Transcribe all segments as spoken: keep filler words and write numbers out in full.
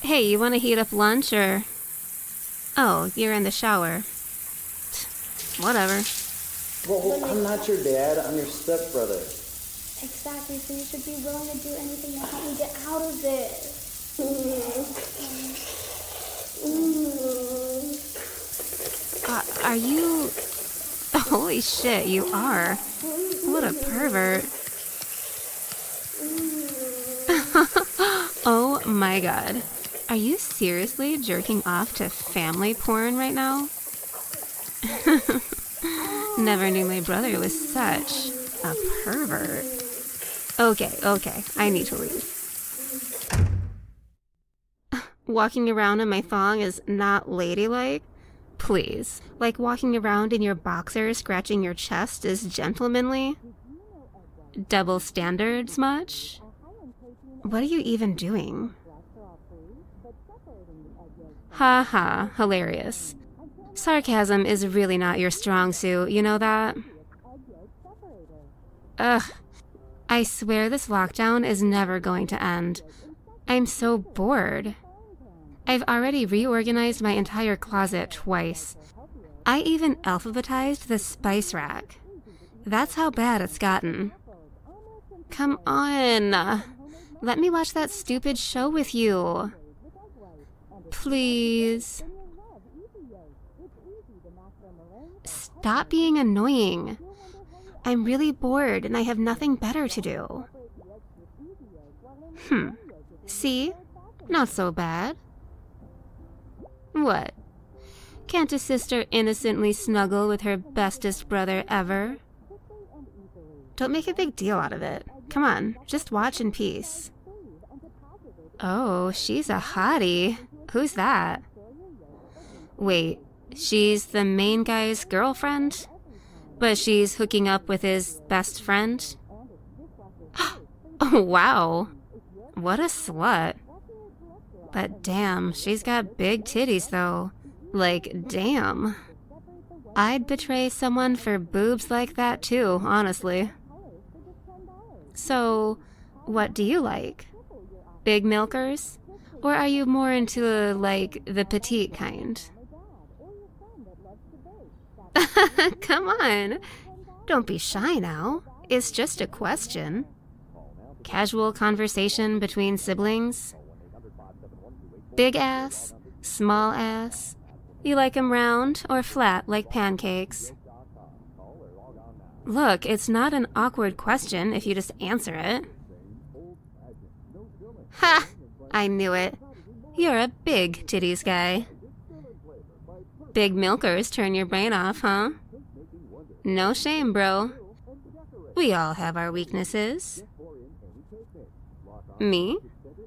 Hey, you want to heat up lunch or... Oh, you're in the shower. Whatever. Well, I'm not your dad, I'm your stepbrother. Exactly, so you should be willing to do anything to help me get out of this. Uh, are you... Holy shit, you are. What a pervert. Oh my god. Are you seriously jerking off to family porn right now? Never knew my brother was such a pervert. Okay, okay, I need to leave. Walking around in my thong is not ladylike? Please. Like walking around in your boxers scratching your chest is gentlemanly? Double standards much? What are you even doing? Ha ha, hilarious. Sarcasm is really not your strong suit, you know that? Ugh. I swear this lockdown is never going to end. I'm so bored. I've already reorganized my entire closet twice. I even alphabetized the spice rack. That's how bad it's gotten. Come on. Let me watch that stupid show with you. Please. Stop being annoying. I'm really bored and I have nothing better to do. Hmm. See? Not so bad. What? Can't a sister innocently snuggle with her bestest brother ever? Don't make a big deal out of it. Come on, just watch in peace. Oh, she's a hottie. Who's that? Wait, she's the main guy's girlfriend? But she's hooking up with his best friend? Oh, wow. What a slut. But damn, she's got big titties, though. Like, damn. I'd betray someone for boobs like that, too, honestly. So, what do you like? Big milkers? Or are you more into, like, the petite kind? Come on. Don't be shy now. It's just a question. Casual conversation between siblings. Big ass, small ass. You like 'em round or flat like pancakes? Look, it's not an awkward question if you just answer it. Ha! I knew it. You're a big titties guy. Big milkers turn your brain off, huh? No shame, bro. We all have our weaknesses. Me?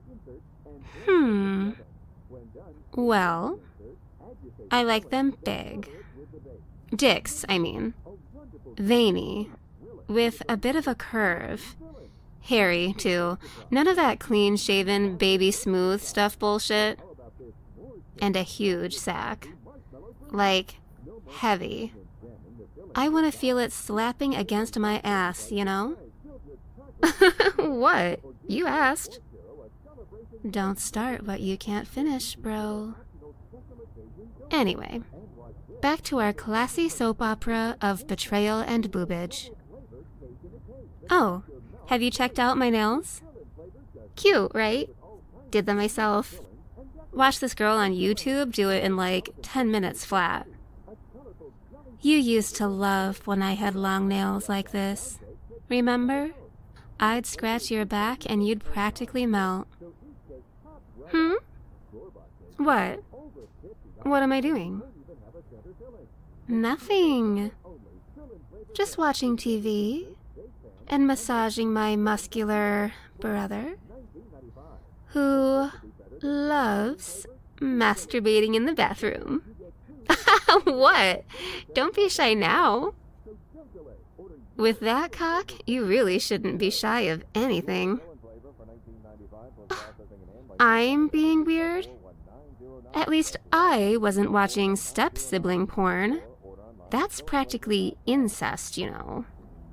Hmm. Well, I like them big. Dicks, I mean. Veiny. With a bit of a curve. Hairy, too. None of that clean-shaven, baby-smooth stuff bullshit. And a huge sack. Like, heavy. I want to feel it slapping against my ass, you know? What? You asked. Don't start what you can't finish, bro. Anyway, back to our classy soap opera of betrayal and boobage. Oh, have you checked out my nails? Cute, right? Did them myself. Watch this girl on YouTube do it in like ten minutes flat. You used to love when I had long nails like this. Remember? I'd scratch your back and you'd practically melt. Hmm? What? What am I doing? Nothing. Just watching T V and massaging my muscular brother who loves masturbating in the bathroom. What? Don't be shy now. With that cock, you really shouldn't be shy of anything. I'm being weird? At least I wasn't watching step-sibling porn. That's practically incest, you know.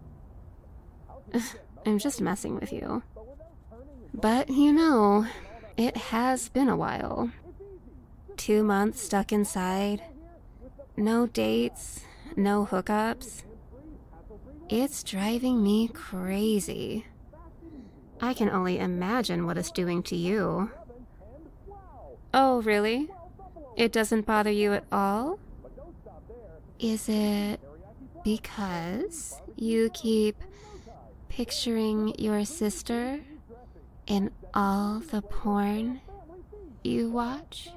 I'm just messing with you. But, you know, It has been a while. Two months stuck inside. No dates, no hookups. It's driving me crazy. I can only imagine what it's doing to you. Oh, really? It doesn't bother you at all? Is it because you keep picturing your sister in all the porn you watch?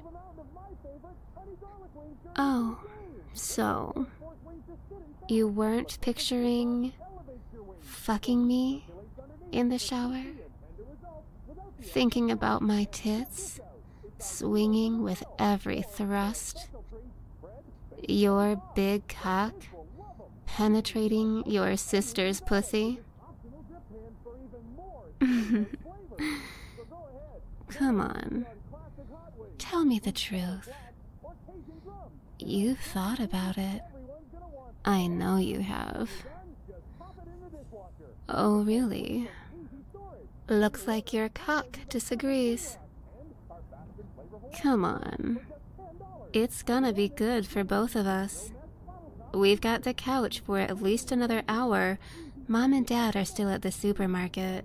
Oh, so you weren't picturing fucking me in the shower? Thinking about my tits swinging with every thrust? Your big cock penetrating your sister's pussy? Come on. Tell me the truth. You've thought about it. I know you have. Oh, really? Looks like your cock disagrees. Come on. It's gonna be good for both of us. We've got the couch for at least another hour. Mom and Dad are still at the supermarket.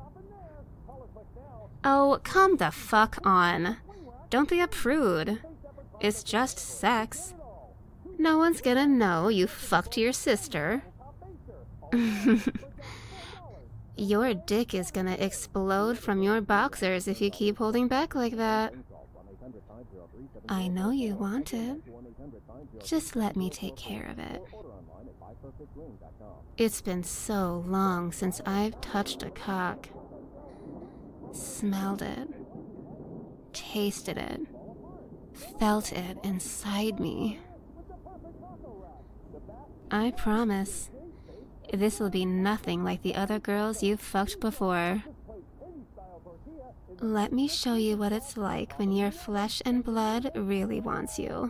Oh, come the fuck on. Don't be a prude. It's just sex. No one's gonna know you fucked your sister. Your dick is gonna explode from your boxers if you keep holding back like that. I know you want it. Just let me take care of it. It's been so long since I've touched a cock. Smelled it. Tasted it. Felt it inside me. I promise, this will be nothing like the other girls you've fucked before. Let me show you what it's like when your flesh and blood really wants you.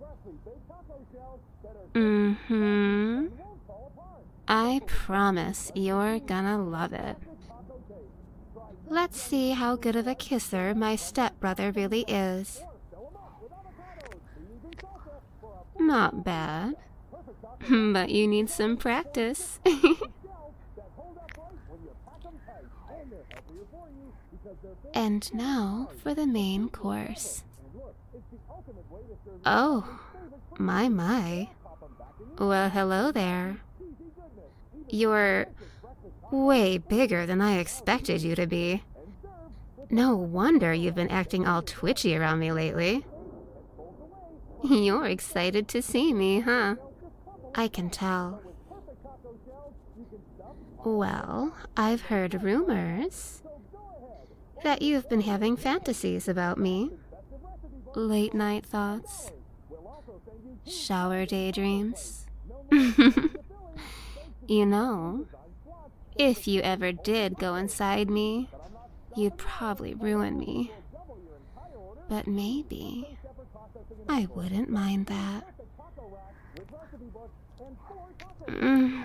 Mm-hmm. I promise you're gonna love it. Let's see how good of a kisser my stepbrother really is. Not bad. But you need some practice. And now for the main course. Oh, my, my. Well, hello there. You're way bigger than I expected you to be. No wonder you've been acting all twitchy around me lately. You're excited to see me, huh? I can tell. Well, I've heard rumors that you've been having fantasies about me. Late night thoughts. Shower daydreams. You know, if you ever did go inside me, you'd probably ruin me. But maybe I wouldn't mind that. Mm.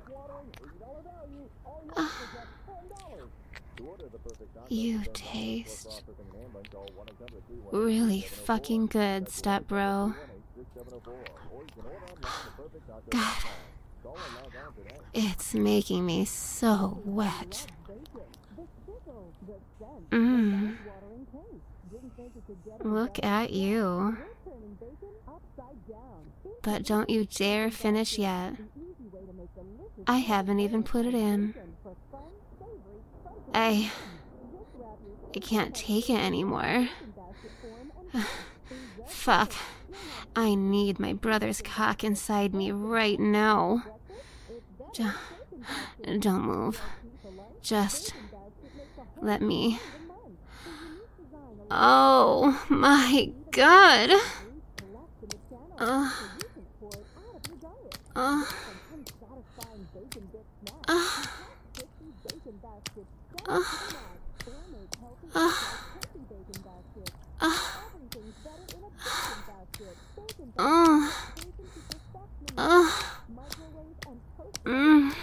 Uh, you taste really fucking good, stepbro. God, it's making me so wet. Mm. Look at you. But don't you dare finish yet. I haven't even put it in. I... I can't take it anymore. Fuck. I need my brother's cock inside me right now. Don't, don't move. Just let me... Oh my god! Uh, uh, uh, uh, uh, uh, uh, uh, mm,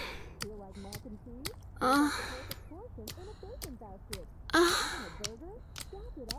uh, uh,